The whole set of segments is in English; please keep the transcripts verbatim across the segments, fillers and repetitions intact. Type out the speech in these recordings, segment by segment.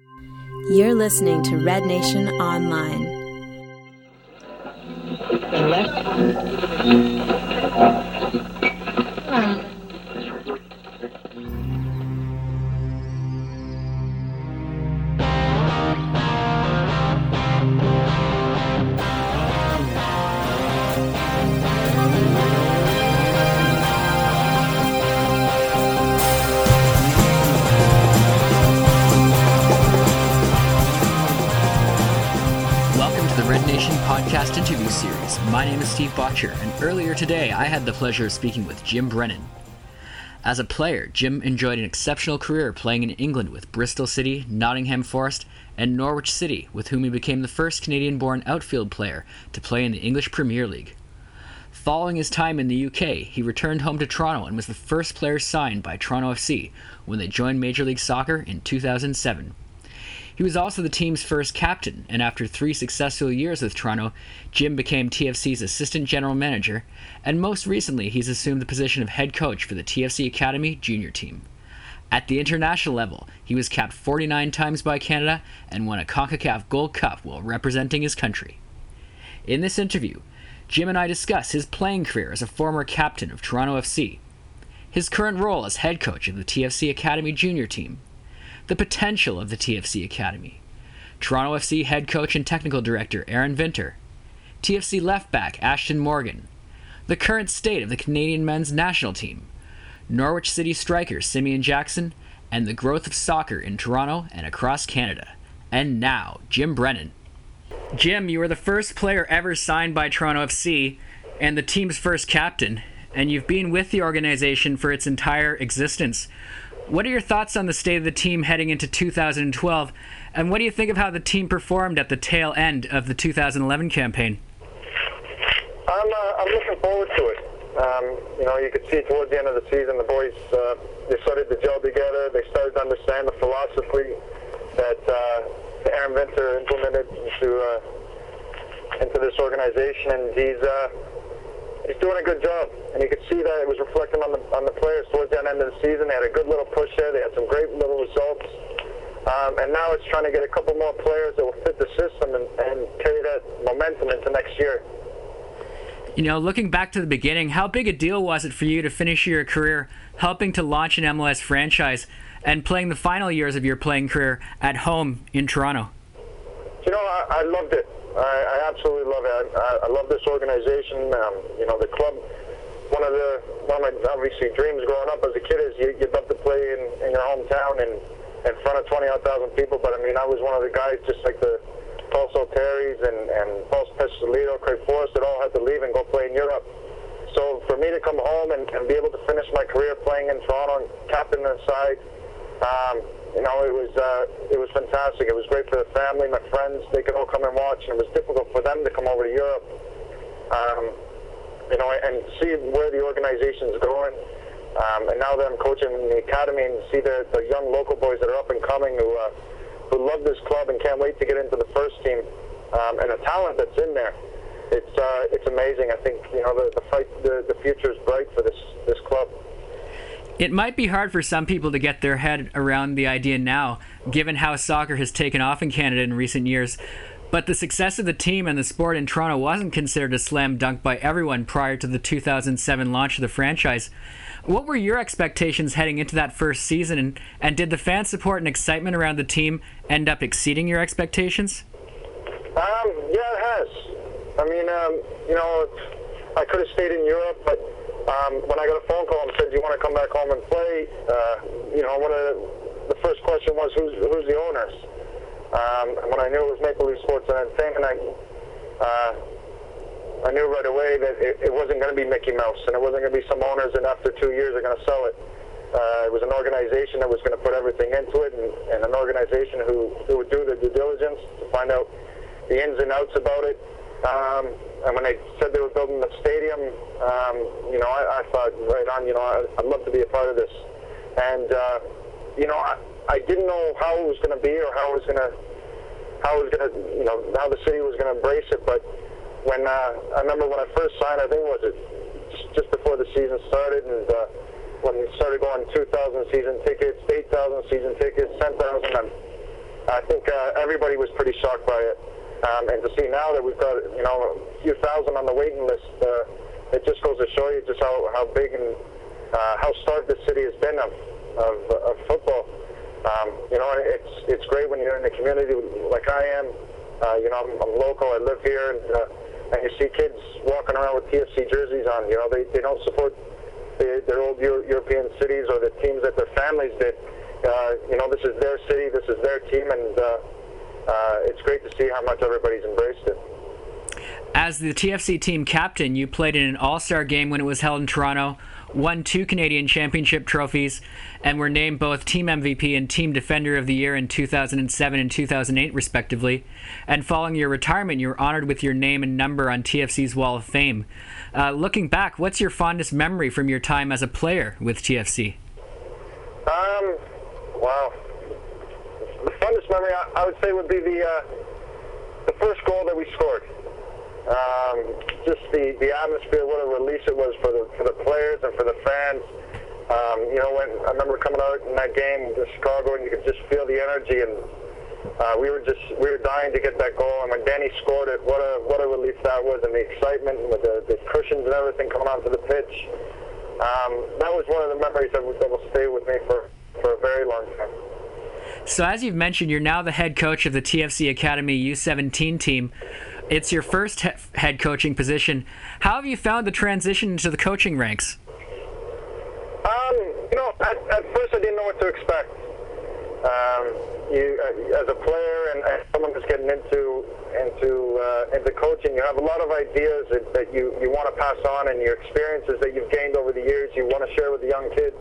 You're listening to Red Nation Online. Podcast interview series. My name is Steve Botcher, and earlier today I had the pleasure of speaking with Jim Brennan. As a player, Jim enjoyed an exceptional career playing in England with Bristol City, Nottingham Forest, and Norwich City, with whom he became the first Canadian-born outfield player to play in the English Premier League. Following his time in the U K, he returned home to Toronto and was the first player signed by Toronto F C when they joined Major League Soccer in two thousand seven. He was also the team's first captain, and after three successful years with Toronto, Jim became T F C's assistant general manager, and most recently he's assumed the position of head coach for the T F C Academy junior team. At the international level, he was capped forty-nine times by Canada and won a CONCACAF Gold Cup while representing his country. In this interview, Jim and I discuss his playing career as a former captain of Toronto F C, his current role as head coach of the T F C Academy junior team, the potential of the T F C Academy, Toronto F C head coach and technical director Aaron Vinter, T F C left back Ashton Morgan, the current state of the Canadian men's national team, Norwich City striker Simeon Jackson, and the growth of soccer in Toronto and across Canada. And now, Jim Brennan. Jim, you were the first player ever signed by Toronto F C and the team's first captain, and you've been with the organization for its entire existence. What are your thoughts on the state of the team heading into two thousand twelve, and what do you think of how the team performed at the tail end of the two thousand eleven campaign? I'm uh, I'm looking forward to it. Um, you know, you could see towards the end of the season, the boys uh, they started to gel together. They started to understand the philosophy that uh, Aaron Vinter implemented into uh, into this organization, and he's. Uh, He's doing a good job, and you could see that it was reflecting on the on the players towards the end of the season. They had a good little push there. They had some great little results, um, and now it's trying to get a couple more players that will fit the system and, and carry that momentum into next year. You know, looking back to the beginning, how big a deal was it for you to finish your career helping to launch an M L S franchise and playing the final years of your playing career at home in Toronto? You know, I, I loved it. I, I absolutely love it. I, I love this organization. Um, you know, the club. One of the one of my obviously dreams growing up as a kid is you, you'd love to play in, in your hometown and in front of twenty odd thousand people. But I mean, I was one of the guys, just like the Paul Solteris and and Paul Pescalito, Craig Forrest, that all had to leave and go play in Europe. So for me to come home and, and be able to finish my career playing in Toronto and captain the side. Um, You know, it was uh, it was fantastic. It was great for the family, my friends. They could all come and watch, and it was difficult for them to come over to Europe. Um, you know, and see where the organization's going. Um, and now that I'm coaching in the academy and see the, the young local boys that are up and coming who uh, who love this club and can't wait to get into the first team, um, and the talent that's in there, it's uh, it's amazing. I think you know the the fight, the, the future is bright for this this club. It might be hard for some people to get their head around the idea now, given how soccer has taken off in Canada in recent years. But the success of the team and the sport in Toronto wasn't considered a slam dunk by everyone prior to the two thousand seven launch of the franchise. What were your expectations heading into that first season, and, and did the fan support and excitement around the team end up exceeding your expectations? Um, yeah, it has. I mean, um, you know, I could have stayed in Europe, but Um, when I got a phone call and said, "Do you want to come back home and play?" Uh, you know, one of the, the first question was, "Who's who's the owners?" Um, and when I knew it was Maple Leaf Sports and Entertainment, I uh, I knew right away that it, it wasn't going to be Mickey Mouse, and it wasn't going to be some owners and after two years are going to sell it. Uh, it was an organization that was going to put everything into it, and, and an organization who, who would do the due diligence to find out the ins and outs about it. Um, and when they said they were building the stadium, um, you know, I, I thought right on, you know, I, I'd love to be a part of this. And, uh, you know, I, I didn't know how it was going to be or how it was going to, how it was going to, you know, how the city was going to embrace it. But when, uh, I remember when I first signed, I think was it just before the season started, and uh, when we started going two thousand season tickets, eight thousand season tickets, ten thousand, and uh, I think uh, everybody was pretty shocked by it. Um, and to see now that we've got, you know, a few thousand on the waiting list, uh, it just goes to show you just how, how big and uh, how starved the city has been of, of, of football. Um, you know, it's it's great when you're in the community like I am. Uh, you know, I'm, I'm local, I live here, and, uh, and you see kids walking around with T F C jerseys on. You know, they, they don't support the, their old Euro- European cities or the teams that their families did. Uh, you know, this is their city, this is their team, and uh, uh, it's great to see how much everybody's embraced it. As the T F C team captain, you played in an all-star game when it was held in Toronto, won two Canadian Championship trophies, and were named both Team M V P and Team Defender of the Year in two thousand seven and two thousand eight, respectively. And following your retirement, you were honored with your name and number on T F C's Wall of Fame. Uh, looking back, what's your fondest memory from your time as a player with T F C? Um, wow. The fondest memory, I, I would say, would be the uh, the first goal that we scored. Um, just the, the atmosphere, what a release it was for the for the players and for the fans. Um, you know, when I remember coming out in that game to Chicago, and you could just feel the energy, and uh, we were just we were dying to get that goal. And when Danny scored it, what a what a relief that was, and the excitement with the, the cushions and everything coming onto the pitch. Um, that was one of the memories that will, that will stay with me for, for a very long time. So as you've mentioned, you're now the head coach of the T F C Academy U seventeen team. It's your first he- head coaching position. How have you found the transition into the coaching ranks? Um, you know, at, at first I didn't know what to expect. Um, you, uh, as a player and, and someone who's getting into into uh, into coaching, you have a lot of ideas that, that you, you want to pass on, and your experiences that you've gained over the years you want to share with the young kids.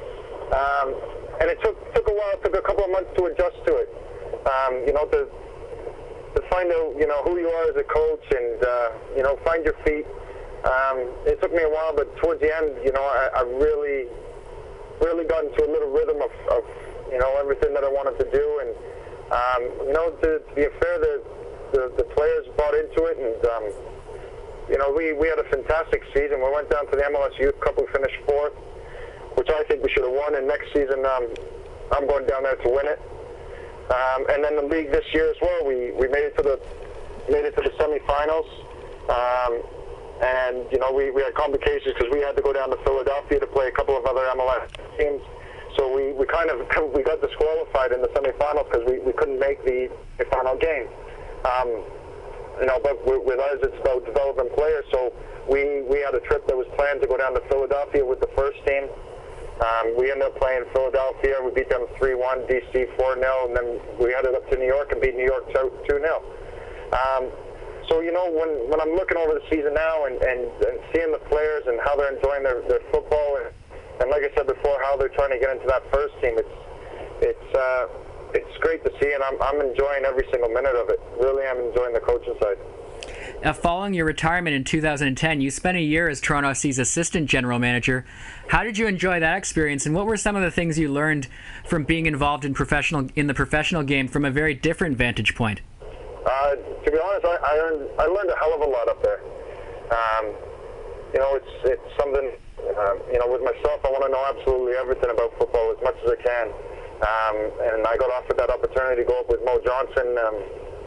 Um, and it took took a while, took a couple of months to adjust to it. Um, you know, to to find out, you know, who you are as a coach, and uh, you know, find your feet. Um, it took me a while, but towards the end, you know, I, I really, really got into a little rhythm of, of, you know, everything that I wanted to do, and um, you know, to, to be fair, the, the the players bought into it, and um, you know, we we had a fantastic season. We went down to the M L S Youth Cup, we finished fourth, which I think we should have won. And next season, um, I'm going down there to win it. Um, and then the league this year as well, we, we made it to the made it to the semifinals, um, and you know we, we had complications because we had to go down to Philadelphia to play a couple of other M L S teams. So we, we kind of we got disqualified in the semifinals because we, we couldn't make the, the final game. Um, you know, but with, with us it's about developing players. So we we had a trip that was planned to go down to Philadelphia with the first team. Um, we ended up playing Philadelphia. We beat them three one, D C four nil, and then we headed up to New York and beat New York two nil. Um, so, you know, when, when I'm looking over the season now and, and, and seeing the players and how they're enjoying their, their football, and, and like I said before, how they're trying to get into that first team, it's it's uh, it's great to see, and I'm, I'm enjoying every single minute of it. Really, I'm enjoying the coaching side. Uh, following your retirement in two thousand ten, you spent a year as Toronto F C's assistant general manager. How did you enjoy that experience, and what were some of the things you learned from being involved in professional in the professional game from a very different vantage point? Uh, to be honest, I, I, learned, I learned a hell of a lot up there. Um, you know, it's it's something. Um, you know, with myself, I want to know absolutely everything about football as much as I can. Um, and I got offered that opportunity to go up with Mo Johnson um,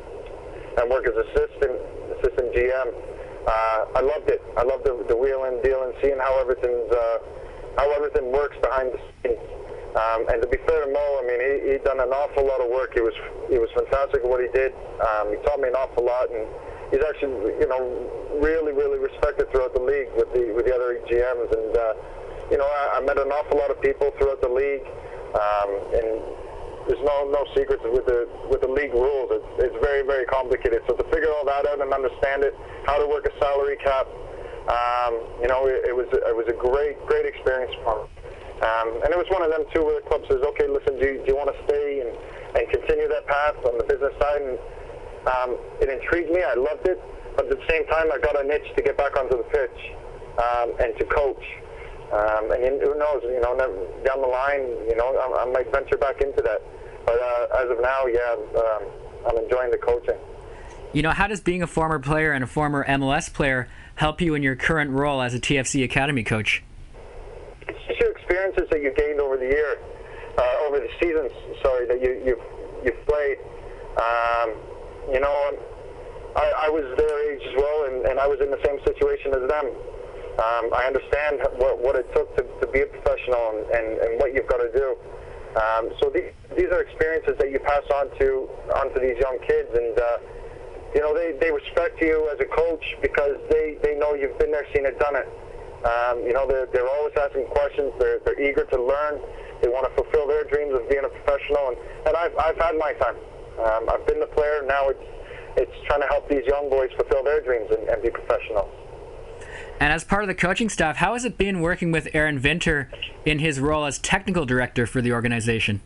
and work as assistant. assistant G M. Uh, I loved it. I loved the, the wheeling, dealing, seeing how everything's uh, how everything works behind the scenes. Um, and to be fair to Mo, I mean, he he done an awful lot of work. He was he was fantastic at what he did. Um, he taught me an awful lot, and he's actually, you know, really really respected throughout the league with the with the other G Ms. And uh, you know, I, I met an awful lot of people throughout the league, um, and there's no no secrets with the with the league rules. It's, it's very very complicated. So to figure all that out and understand it, how to work a salary cap, um, you know, it, it was it was a great great experience for me. Um, and it was one of them too, where the club says, okay, listen, do you, do you want to stay and, and continue that path on the business side? And um, it intrigued me. I loved it, but at the same time, I got an itch to get back onto the pitch um, and to coach. Um, and who knows, you know, down the line, you know, I, I might venture back into that. But uh, as of now, yeah, um, I'm enjoying the coaching. You know, how does being a former player and a former M L S player help you in your current role as a T F C Academy coach? It's just your experiences that you gained over the year, uh, over the seasons, sorry, that you, you've, you've played. Um, you know, I, I was their age as well, and, and I was in the same situation as them. Um, I understand what, what it took to, to be a professional and, and, and what you've got to do. Um, so these, these are experiences that you pass on to onto these young kids, and uh, you know they, they respect you as a coach because they, they know you've been there, seen it, done it. Um, you know they're, they're always asking questions. They're, they're eager to learn. They want to fulfill their dreams of being a professional, and, and I've, I've had my time. Um, I've been the player. Now it's it's trying to help these young boys fulfill their dreams and, and be professionals. And as part of the coaching staff, how has it been working with Aaron Vinter in his role as technical director for the organization?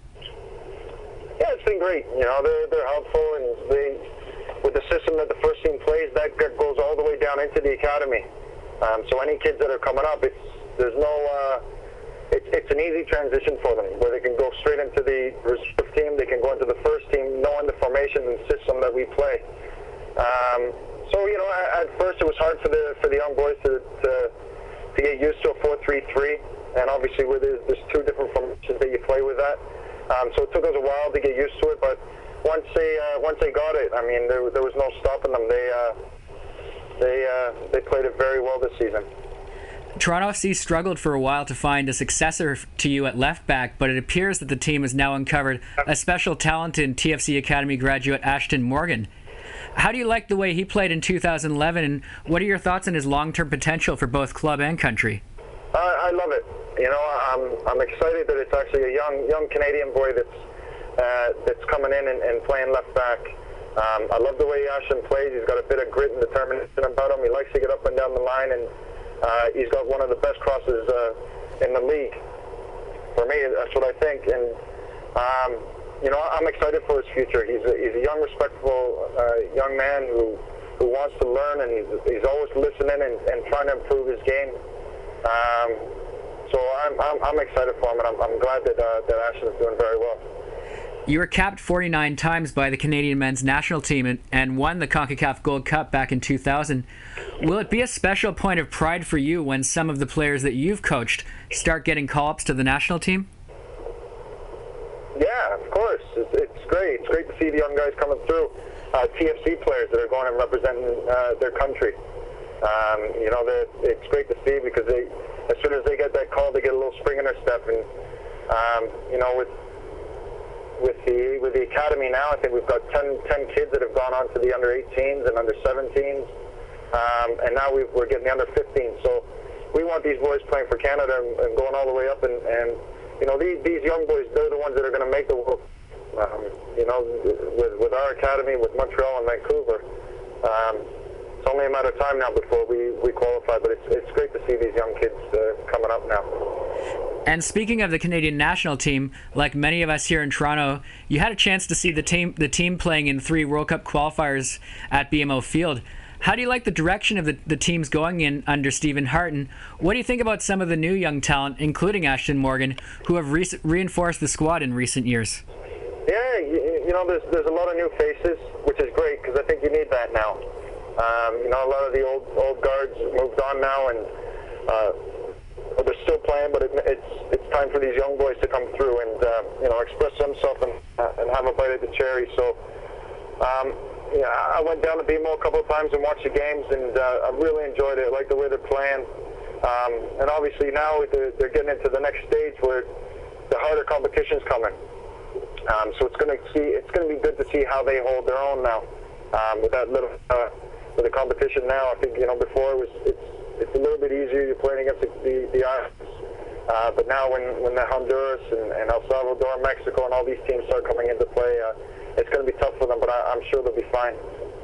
Yeah, it's been great. You know, they're they're helpful, and they with the system that the first team plays, that goes all the way down into the academy. Um, so any kids that are coming up, it's there's no uh, it's it's an easy transition for them where they can go straight into the reserve team, they can go into the first team, knowing the formation and system that we play. Um, So, you know, at first it was hard for the for the young boys to to, to get used to a four three three, and obviously with there's, there's two different formations that you play with that. Um, so it took us a while to get used to it, but once they uh, once they got it, I mean, there there was no stopping them. They uh, they uh, they played it very well this season. Toronto F C struggled for a while to find a successor to you at left back, but it appears that the team has now uncovered a special talent in T F C Academy graduate Ashton Morgan. How do you like the way he played in two thousand eleven, and what are your thoughts on his long-term potential for both club and country? Uh, I love it. You know, I'm I'm excited that it's actually a young young Canadian boy that's uh, that's coming in and, and playing left back. Um, I love the way Ashton plays. He's got a bit of grit and determination about him. He likes to get up and down the line, and uh, he's got one of the best crosses uh, in the league. For me, that's what I think. And um, you know, I'm excited for his future. He's a, he's a young, respectful uh, young man who who wants to learn, and he's, he's always listening and, and trying to improve his game. Um, so I'm, I'm I'm excited for him, and I'm, I'm glad that uh, that Ashton is doing very well. You were capped forty-nine times by the Canadian men's national team and, and won the CONCACAF Gold Cup back in two thousand. Will it be a special point of pride for you when some of the players that you've coached start getting call-ups to the national team? Yeah, of course. It's, it's great. It's great to see the young guys coming through. Uh, T F C players that are going and representing uh, their country. Um, you know, it's great to see because they, as soon as they get that call, they get a little spring in their step. And um, you know, with with the with the academy now, I think we've got ten, ten kids that have gone on to the under eighteens and under seventeens, um, and now we've, we're getting the under fifteens. So we want these boys playing for Canada and, and going all the way up and. and You know, these, these young boys, they're the ones that are going to make the world. Um, you know, with, with our academy, with Montreal and Vancouver, um, it's only a matter of time now before we, we qualify, but it's, it's great to see these young kids uh, coming up now. And speaking of the Canadian national team, like many of us here in Toronto, you had a chance to see the team, the team playing in three World Cup qualifiers at B M O Field. How do you like the direction of the, the teams going in under Stephen Hart, and what do you think about some of the new young talent, including Ashton Morgan, who have re- reinforced the squad in recent years? Yeah, you, you know, there's there's a lot of new faces, which is great because I think you need that now. Um, you know, a lot of the old old guards moved on now, and uh, they're still playing, but it, it's it's time for these young boys to come through and uh, you know express themselves and uh, and have a bite at the cherry. So. Um, Yeah, I went down to B M O a couple of times and watched the games, and uh, I really enjoyed it. I like the way they're playing. Um, and obviously now they're, they're getting into the next stage where the harder competition's coming. Um, so it's going to see it's going to be good to see how they hold their own now. Um, with that little uh, with the competition now, I think you know before it was it's it's a little bit easier. You're playing against the the, the Islands. Uh, but now when when the Honduras and, and El Salvador, Mexico, and all these teams start coming into play. Uh, It's going to be tough for them, but I, I'm sure they'll be fine.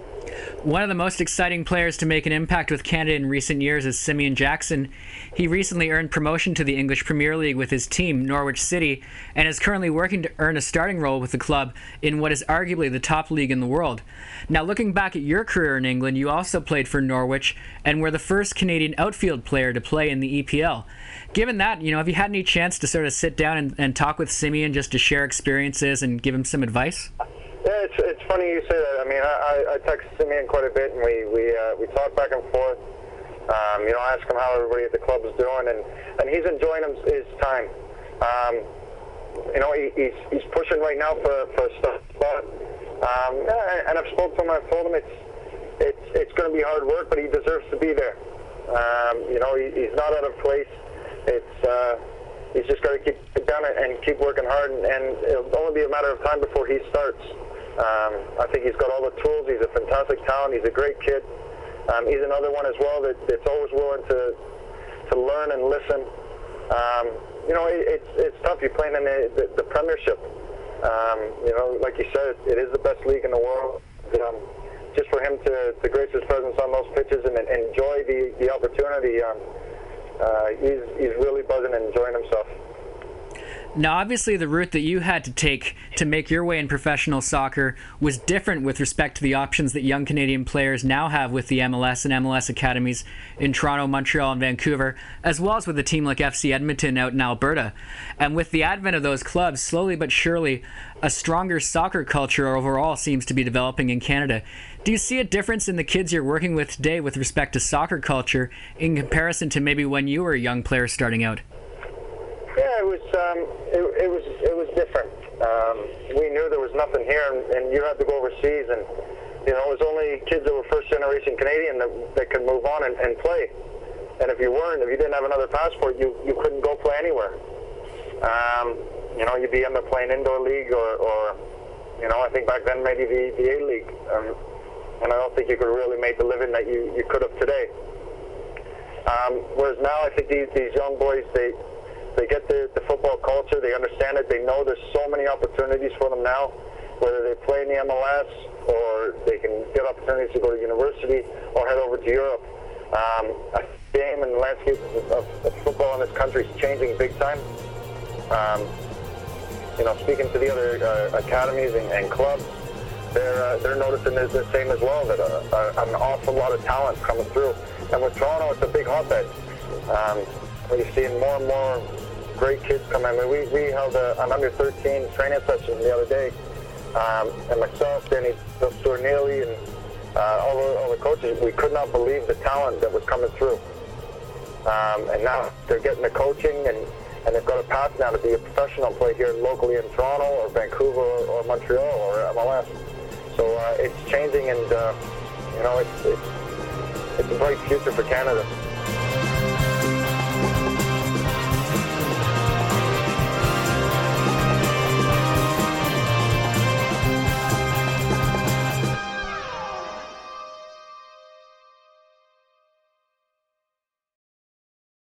One of the most exciting players to make an impact with Canada in recent years is Simeon Jackson. He recently earned promotion to the English Premier League with his team, Norwich City, and is currently working to earn a starting role with the club in what is arguably the top league in the world. Now, looking back at your career in England, you also played for Norwich and were the first Canadian outfield player to play in the E P L. Given that, you know, have you had any chance to sort of sit down and, and talk with Simeon just to share experiences and give him some advice? Yeah, it's, it's funny you say that. I mean, I, I text Simeon quite a bit, and we we uh, we talk back and forth. Um, you know, I ask him how everybody at the club is doing, and, and he's enjoying his, his time. Um, you know, he, he's he's pushing right now for for a spot. Um, and I've spoken to him. I've told him it's it's it's going to be hard work, but he deserves to be there. Um, you know, he, he's not out of place. It's uh, he's just got to keep it down and keep working hard, and, and it'll only be a matter of time before he starts. Um, I think he's got all the tools. He's a fantastic talent. He's a great kid. Um, he's another one as well that, that's always willing to to learn and listen. Um, you know, it, it's it's tough. You're playing in the, the, the Premiership. Um, you know, like you said, it is the best league in the world. Um, just for him to, to grace his presence on those pitches and, and enjoy the, the opportunity, um, uh, he's, he's really buzzing and enjoying himself. Now, obviously, the route that you had to take to make your way in professional soccer was different with respect to the options that young Canadian players now have with the M L S and M L S academies in Toronto, Montreal, and Vancouver, as well as with a team like F C Edmonton out in Alberta. And with the advent of those clubs, slowly but surely, a stronger soccer culture overall seems to be developing in Canada. Do you see a difference in the kids you're working with today with respect to soccer culture in comparison to maybe when you were a young player starting out? Yeah, it was um, it, it was it was different. Um, we knew there was nothing here, and, and you had to go overseas, and you know it was only kids that were first generation Canadian that, that could move on and, and play. And if you weren't, if you didn't have another passport, you, you couldn't go play anywhere. Um, you know, you'd be in the playing indoor league, or, or you know, I think back then maybe the, the A League, um, and I don't think you could really make the living that you, you could have today. Um, whereas now, I think these these young boys, they They get the, the football culture, they understand it, they know there's so many opportunities for them now, whether they play in the M L S or they can get opportunities to go to university or head over to Europe. Um, a game and the landscape of, of football in this country is changing big time. Um, you know, speaking to the other uh, academies and, and clubs, they're uh, they're noticing the, the same as well, that uh, uh, an awful lot of talent coming through. And with Toronto, it's a big hotbed. Um, we're seeing more and more great kids come in. I mean, we, we held a, an under thirteen training session the other day, um, and myself, Danny Stuart Neely, and uh, all, the, all the coaches, we could not believe the talent that was coming through. Um, and now they're getting the coaching, and, and they've got a path now to be a professional, play here locally in Toronto or Vancouver or, or Montreal or M L S. So uh, it's changing, and uh, you know, it's, it's it's a bright future for Canada.